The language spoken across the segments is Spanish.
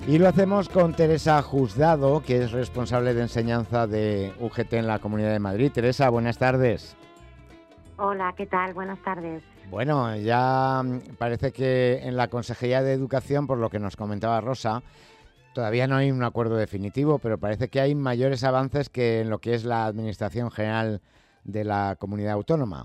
Y lo hacemos con Teresa Juzgado, que es responsable de enseñanza de UGT en la Comunidad de Madrid. Teresa, buenas tardes. Hola, ¿qué tal? Buenas tardes. Bueno, ya parece que en la Consejería de Educación, por lo que nos comentaba Rosa, todavía no hay un acuerdo definitivo, pero parece que hay mayores avances que en lo que es la Administración General de la Comunidad Autónoma.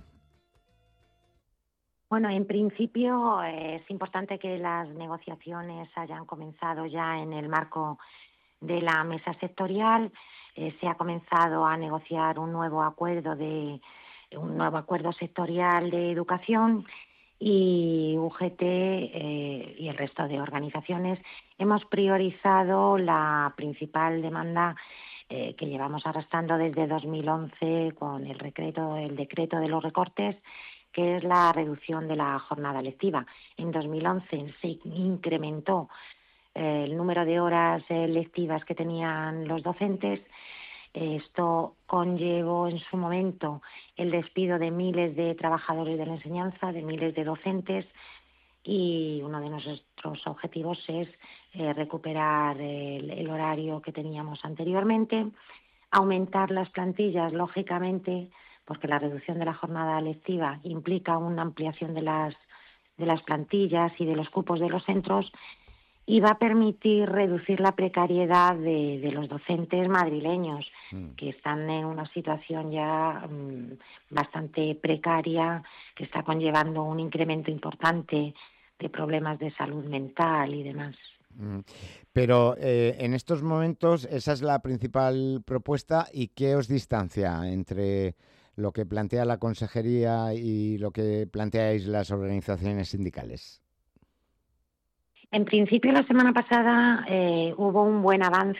Bueno, en principio es importante que las negociaciones hayan comenzado ya en el marco de la mesa sectorial. Se ha comenzado a negociar un nuevo acuerdo sectorial de educación y UGT y el resto de organizaciones hemos priorizado la principal demanda que llevamos arrastrando desde 2011 con el decreto de los recortes, que es la reducción de la jornada lectiva. En 2011 se incrementó el número de horas lectivas que tenían los docentes. Esto conllevó en su momento el despido de miles de trabajadores de la enseñanza, de miles de docentes, y uno de nuestros objetivos es recuperar el horario que teníamos anteriormente, aumentar las plantillas, lógicamente, porque la reducción de la jornada lectiva implica una ampliación de las plantillas y de los cupos de los centros, y va a permitir reducir la precariedad de los docentes madrileños, que están en una situación ya bastante precaria, que está conllevando un incremento importante de problemas de salud mental y demás. Pero en estos momentos esa es la principal propuesta. ¿Y qué os distancia entre lo que plantea la Consejería y lo que planteáis las organizaciones sindicales? En principio, la semana pasada hubo un buen avance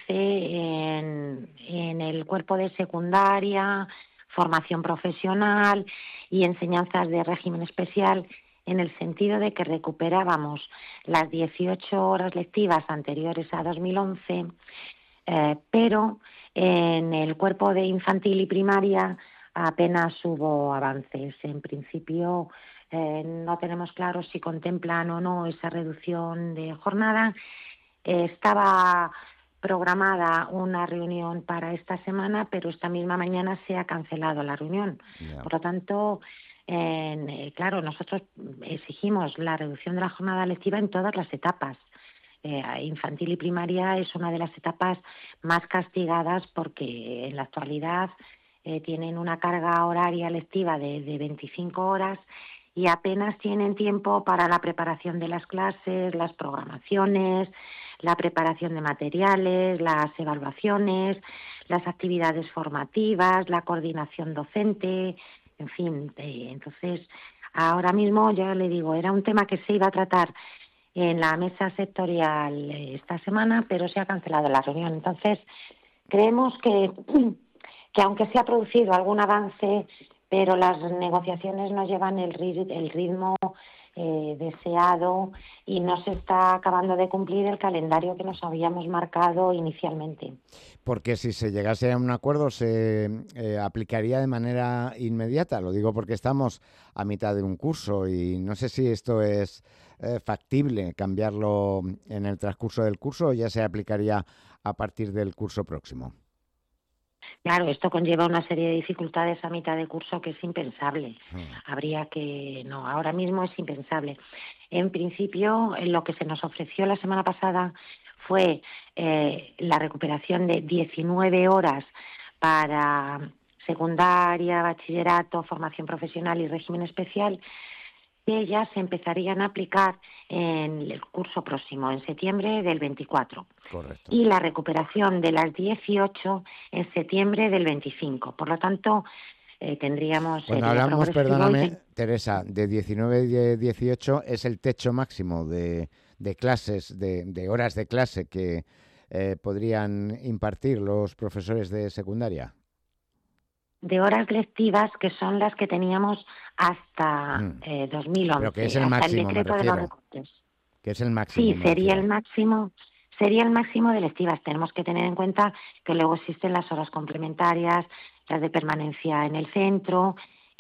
en el cuerpo de secundaria, formación profesional y enseñanzas de régimen especial, en el sentido de que recuperábamos las 18 horas lectivas anteriores a 2011, pero en el cuerpo de infantil y primaria apenas hubo avances. En principio, no tenemos claro si contemplan o no esa reducción de jornada. Estaba programada una reunión para esta semana, pero esta misma mañana se ha cancelado la reunión. Yeah. Por lo tanto, claro, nosotros exigimos la reducción de la jornada lectiva en todas las etapas. Infantil y primaria es una de las etapas más castigadas porque en la actualidad tienen una carga horaria lectiva de 25 horas y apenas tienen tiempo para la preparación de las clases, las programaciones, la preparación de materiales, las evaluaciones, las actividades formativas, la coordinación docente, en fin. Entonces, ahora mismo, ya le digo, era un tema que se iba a tratar en la mesa sectorial esta semana, pero se ha cancelado la reunión. Entonces, creemos que aunque se ha producido algún avance, pero las negociaciones no llevan el ritmo deseado y no se está acabando de cumplir el calendario que nos habíamos marcado inicialmente. Porque si se llegase a un acuerdo se aplicaría de manera inmediata. Lo digo porque estamos a mitad de un curso y no sé si esto es factible cambiarlo en el transcurso del curso o ya se aplicaría a partir del curso próximo. Claro, esto conlleva una serie de dificultades a mitad de curso que es impensable. Ahora mismo es impensable. En principio, lo que se nos ofreció la semana pasada fue la recuperación de 19 horas para secundaria, bachillerato, formación profesional y régimen especial, que ellas se empezarían a aplicar en el curso próximo, en septiembre del 24. Correcto. Y la recuperación de las 18 en septiembre del 25. Por lo tanto, tendríamos... Cuando hablamos, perdóname, Teresa, de 19 y de 18 es el techo máximo de clases, de horas de clase que podrían impartir los profesores de secundaria. De horas lectivas, que son las que teníamos hasta 2011. Pero que es el máximo, hasta el decreto de los recortes. Que es el máximo. Sí, sería el máximo de lectivas. Tenemos que tener en cuenta que luego existen las horas complementarias, las de permanencia en el centro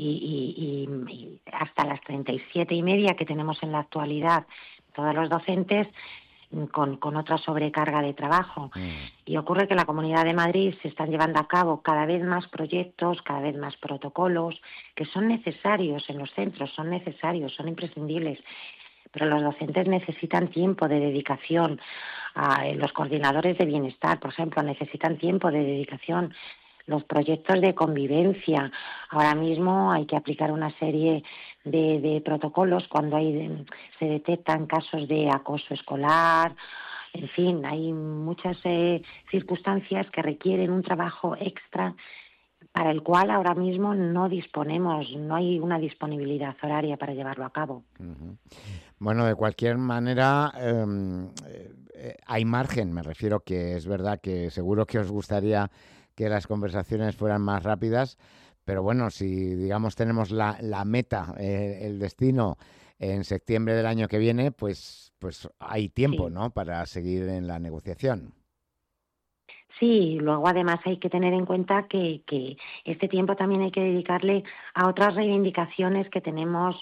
y hasta las 37 y media que tenemos en la actualidad todos los docentes. con otra sobrecarga de trabajo. Mm. Y ocurre que en la Comunidad de Madrid se están llevando a cabo cada vez más proyectos, cada vez más protocolos, que son necesarios en los centros, son necesarios, son imprescindibles. Pero los docentes necesitan tiempo de dedicación. Los coordinadores de bienestar, por ejemplo, necesitan tiempo de dedicación. Los proyectos de convivencia. Ahora mismo hay que aplicar una serie de protocolos cuando se detectan casos de acoso escolar. En fin, hay muchas circunstancias que requieren un trabajo extra para el cual ahora mismo no disponemos, no hay una disponibilidad horaria para llevarlo a cabo. Ujú. Bueno, de cualquier manera, hay margen, me refiero que es verdad que seguro que os gustaría que las conversaciones fueran más rápidas, pero bueno, si digamos tenemos la meta, el destino en septiembre del año que viene, pues hay tiempo, Sí. ¿no? Para seguir en la negociación. Sí, luego además hay que tener en cuenta que este tiempo también hay que dedicarle a otras reivindicaciones que tenemos,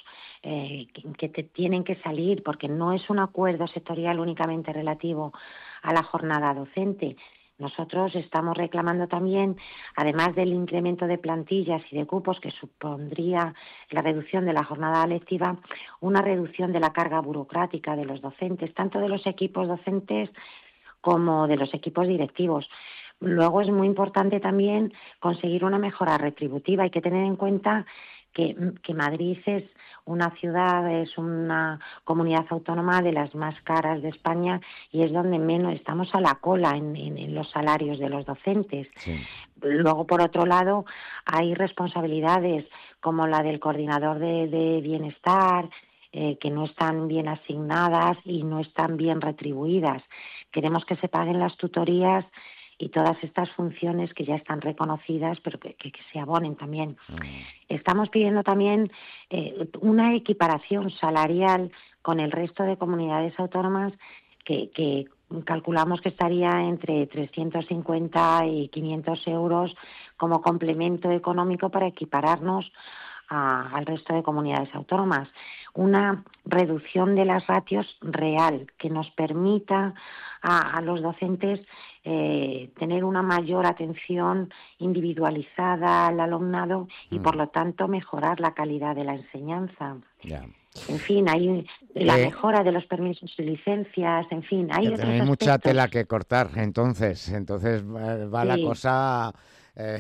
tienen que salir, porque no es un acuerdo sectorial únicamente relativo a la jornada docente. Nosotros estamos reclamando también, además del incremento de plantillas y de cupos que supondría la reducción de la jornada lectiva, una reducción de la carga burocrática de los docentes, tanto de los equipos docentes como de los equipos directivos. Luego es muy importante también conseguir una mejora retributiva. Hay que tener en cuenta que Madrid es una ciudad, es una comunidad autónoma de las más caras de España y es donde menos estamos a la cola en los salarios de los docentes. Sí. Luego, por otro lado, hay responsabilidades como la del coordinador de bienestar, que no están bien asignadas y no están bien retribuidas. Queremos que se paguen las tutorías y todas estas funciones que ya están reconocidas, pero que se abonen también. Mm. Estamos pidiendo también una equiparación salarial con el resto de comunidades autónomas que calculamos que estaría entre 350 y 500 euros como complemento económico para equipararnos al resto de comunidades autónomas. Una reducción de las ratios real que nos permita a los docentes tener una mayor atención individualizada al alumnado y, por Mm. lo tanto, mejorar la calidad de la enseñanza. Ya. En fin, hay la Que, mejora de los permisos y licencias, en fin, que hay otros tenéis mucha aspectos. tela que cortar, entonces va la Sí, cosa eh,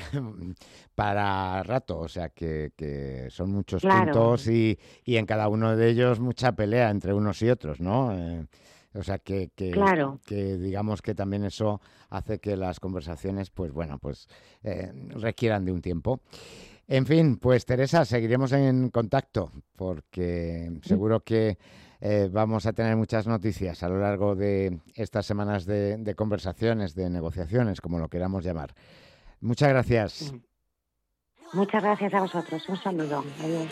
para rato, o sea que son muchos claro, puntos y en cada uno de ellos mucha pelea entre unos y otros, ¿no? O sea claro. que digamos que también eso hace que las conversaciones, pues bueno, pues requieran de un tiempo. En fin, pues Teresa, seguiremos en contacto porque seguro que vamos a tener muchas noticias a lo largo de estas semanas de conversaciones, de negociaciones, como lo queramos llamar. Muchas gracias. Muchas gracias a vosotros. Un saludo. Adiós.